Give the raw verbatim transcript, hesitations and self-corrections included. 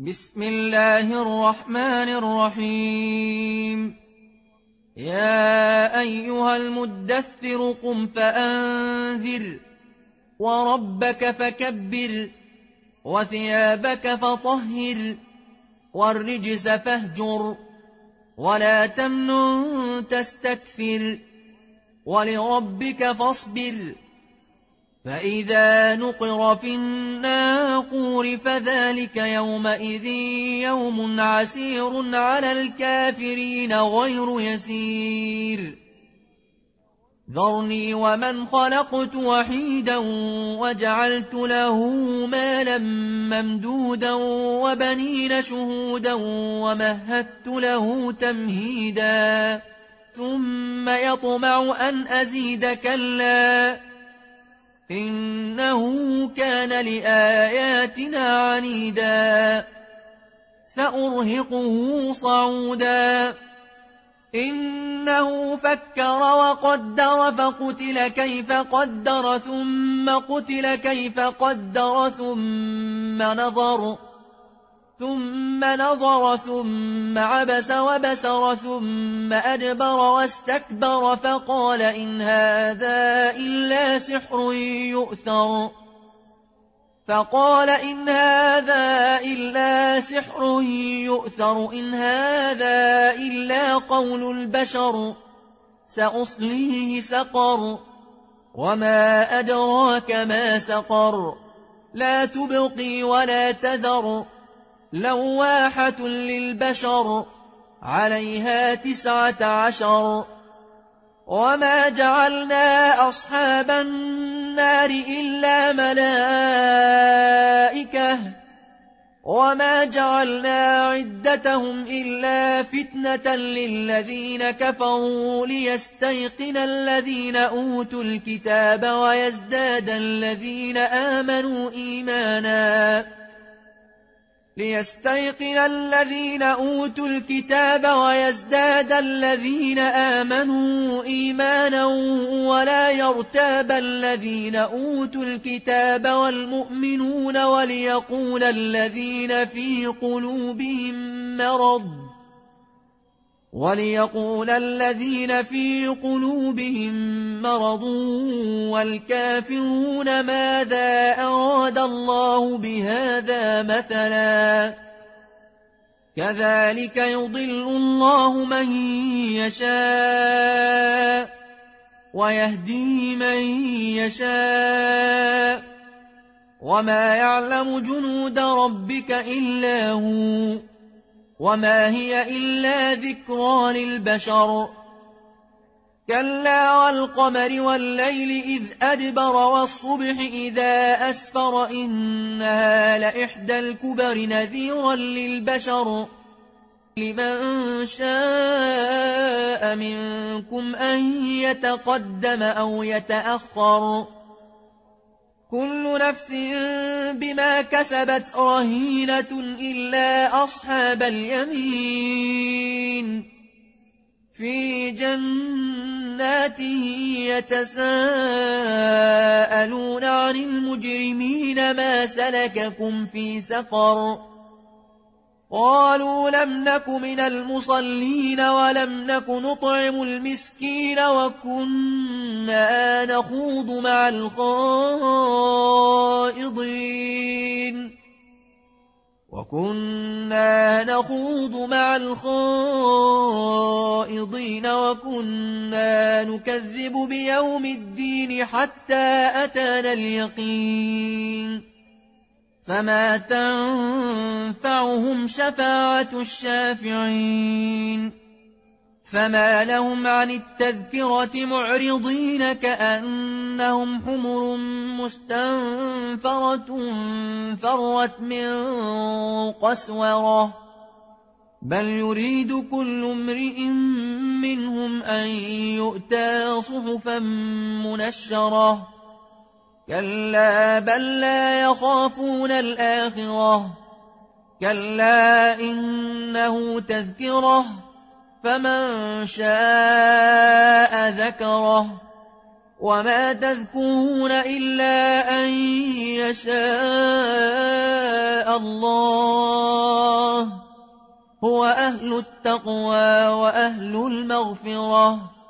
بسم الله الرحمن الرحيم. يا أيها المدثر قم فأنذر وربك فكبر وثيابك فطهر والرجس فاهجر ولا تمنن تستكثر ولربك فاصبر. فإذا نقر في الناقور فذلك يومئذ يوم عسير على الكافرين غير يسير. ذرني ومن خلقت وحيدا وجعلت له مالا ممدودا وبنين شهودا ومهدت له تمهيدا ثم يطمع أن أزيد كلا إنه كان لآياتنا عنيدا سأرهقه صعودا. إنه فكر وقدر فقتل كيف قدر ثم قتل كيف قدر ثم نظر ثم نظر ثم عبس وبسر ثم أدبر واستكبر فقال إن هذا إلا سحر يؤثر فقال إن هذا إلا سحر يؤثر إن هذا إلا قول البشر سأصليه سقر وما أدراك ما سقر لا تبقي ولا تذر لواحة للبشر عليها تسعة عشر. وما جعلنا أصحاب النار إلا ملائكة وما جعلنا عدتهم إلا فتنة للذين كفروا ليستيقن الذين أوتوا الكتاب ويزداد الذين آمنوا إيمانا ليستيقن الذين أوتوا الكتاب ويزداد الذين آمنوا إيمانا ولا يرتاب الذين أوتوا الكتاب والمؤمنون وليقول الذين في قلوبهم مرض وليقول الذين في قلوبهم مرض والكافرون ماذا أراد الله بهذا مثلا كذلك يضل الله من يشاء ويهدي من يشاء وما يعلم جنود ربك إلا هو وما هي إلا ذكرى للبشر. كلا والقمر والليل إذ أدبر والصبح إذا أسفر إنها لإحدى الكبر نذيرا للبشر لمن شاء منكم أن يتقدم أو يتأخر كل نفس بما كسبت رهينة إلا أصحاب اليمين في جنات يتساءلون عن المجرمين ما سلككم في سقر قالوا لم نك من المصلين ولم نك نطعم المسكين وكنا نخوض مع الخائضين وكنا نخوض مع الخائضين وكنا نكذب بيوم الدين حتى أتانا اليقين فما تنفعهم شفاعة الشافعين. فما لهم عن التذكرة معرضين كأنهم حمر مستنفرة فرت من قسورة بل يريد كل امرئ منهم أن يؤتى صحفا منشرة كلا بل لا يخافون الآخرة كلا إنه تذكرة فمن شاء ذكره وما تذكرون إلا أن يشاء الله هو أهل التقوى وأهل المغفرة.